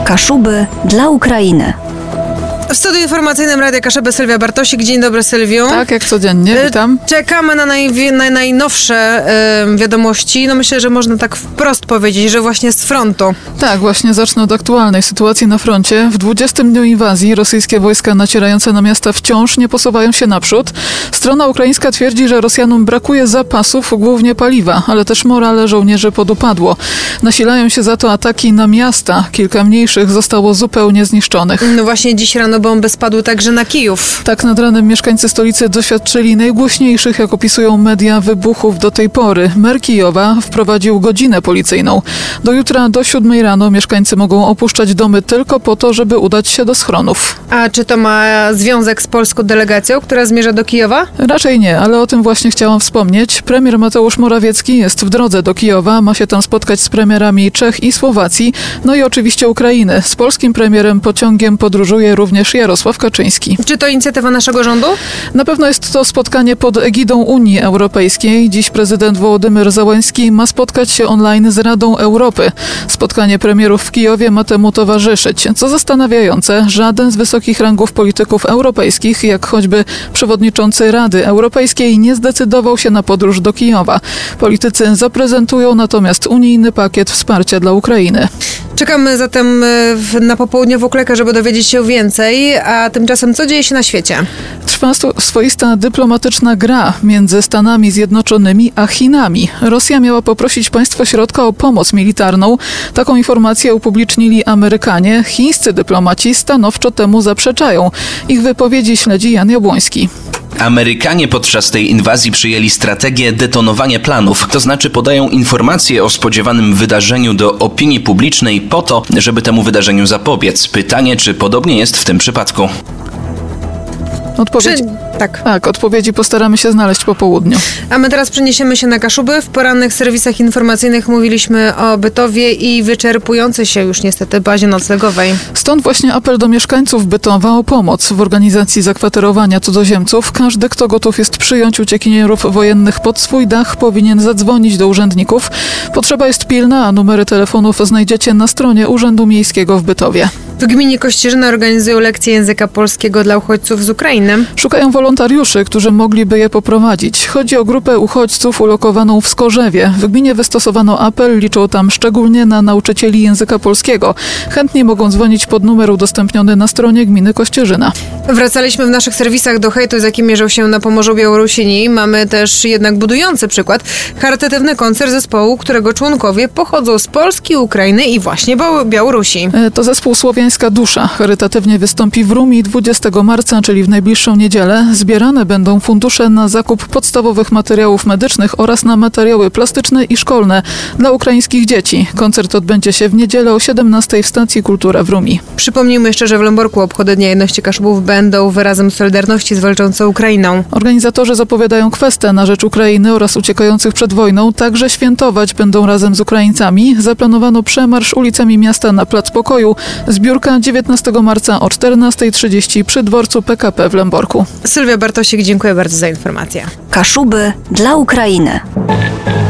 Kaszuby dla Ukrainy. W studiu informacyjnym Radia Kaszuby Sylwia Bartosik. Dzień dobry, Sylwiu. Tak, jak codziennie, witam. Czekamy na najnowsze wiadomości. No myślę, że można tak wprost powiedzieć, że właśnie z frontu. Tak, właśnie zacznę od aktualnej sytuacji na froncie. W 20. dniu inwazji rosyjskie wojska nacierające na miasta wciąż nie posuwają się naprzód. Strona ukraińska twierdzi, że Rosjanom brakuje zapasów, głównie paliwa, ale też morale żołnierzy podupadło. Nasilają się za to ataki na miasta. Kilka mniejszych zostało zupełnie zniszczonych. No właśnie dziś rano bomby spadły także na Kijów. Tak nad ranem mieszkańcy stolicy doświadczyli najgłośniejszych, jak opisują media, wybuchów do tej pory. Mer Kijowa wprowadził godzinę policyjną. Do jutra do 7 rano mieszkańcy mogą opuszczać domy tylko po to, żeby udać się do schronów. A czy to ma związek z polską delegacją, która zmierza do Kijowa? Raczej nie, ale o tym właśnie chciałam wspomnieć. Premier Mateusz Morawiecki jest w drodze do Kijowa. Ma się tam spotkać z premierami Czech i Słowacji, no i oczywiście Ukrainy. Z polskim premierem pociągiem podróżuje również Jarosław Kaczyński. Czy to inicjatywa naszego rządu? Na pewno jest to spotkanie pod egidą Unii Europejskiej. Dziś prezydent Wołodymyr Zełenski ma spotkać się online z Radą Europy. Spotkanie premierów w Kijowie ma temu towarzyszyć. Co zastanawiające, żaden z wysokich rangów polityków europejskich, jak choćby przewodniczący Rady Europejskiej, nie zdecydował się na podróż do Kijowa. Politycy zaprezentują natomiast unijny pakiet wsparcia dla Ukrainy. Czekamy zatem na popołudniową klekę, żeby dowiedzieć się więcej, a tymczasem co dzieje się na świecie? Trwa swoista dyplomatyczna gra między Stanami Zjednoczonymi a Chinami. Rosja miała poprosić państwo środka o pomoc militarną. Taką informację upublicznili Amerykanie. Chińscy dyplomaci stanowczo temu zaprzeczają. Ich wypowiedzi śledzi Jan Jabłoński. Amerykanie podczas tej inwazji przyjęli strategię detonowania planów, to znaczy podają informacje o spodziewanym wydarzeniu do opinii publicznej po to, żeby temu wydarzeniu zapobiec. Pytanie, czy podobnie jest w tym przypadku? Odpowiedzi postaramy się znaleźć po południu. A my teraz przeniesiemy się na Kaszuby. W porannych serwisach informacyjnych mówiliśmy o Bytowie i wyczerpującej się już niestety bazie noclegowej. Stąd właśnie apel do mieszkańców Bytowa o pomoc w organizacji zakwaterowania cudzoziemców. Każdy, kto gotów jest przyjąć uciekinierów wojennych pod swój dach, powinien zadzwonić do urzędników. Potrzeba jest pilna, a numery telefonów znajdziecie na stronie Urzędu Miejskiego w Bytowie. W gminie Kościerzyna organizują lekcje języka polskiego dla uchodźców z Ukrainy. Szukają wolontariuszy, którzy mogliby je poprowadzić. Chodzi o grupę uchodźców ulokowaną w Skorzewie. W gminie wystosowano apel, liczą tam szczególnie na nauczycieli języka polskiego. Chętni mogą dzwonić pod numer udostępniony na stronie gminy Kościerzyna. Wracaliśmy w naszych serwisach do hejtu, z jakim mierzą się na Pomorzu Białorusini. Mamy też jednak budujący przykład. Charytatywny koncert zespołu, którego członkowie pochodzą z Polski, Ukrainy i właśnie Białorusi. To zespół Słowiańska Dusza. Charytatywnie wystąpi w Rumi 20 marca, czyli w najbliższą niedzielę. Zbierane będą fundusze na zakup podstawowych materiałów medycznych oraz na materiały plastyczne i szkolne dla ukraińskich dzieci. Koncert odbędzie się w niedzielę o 17 w Stacji Kultura w Rumi. Przypomnijmy jeszcze, że w Lęborku obchody Dnia Jedności Kaszubów będą wyrazem solidarności z walczącą Ukrainą. Organizatorzy zapowiadają kwestę na rzecz Ukrainy oraz uciekających przed wojną. Także świętować będą razem z Ukraińcami. Zaplanowano przemarsz ulicami miasta na Plac Pokoju. Zbiórka 19 marca o 14:30 przy dworcu PKP w Lęborku. Sylwia Bartosik, dziękuję bardzo za informację. Kaszuby dla Ukrainy.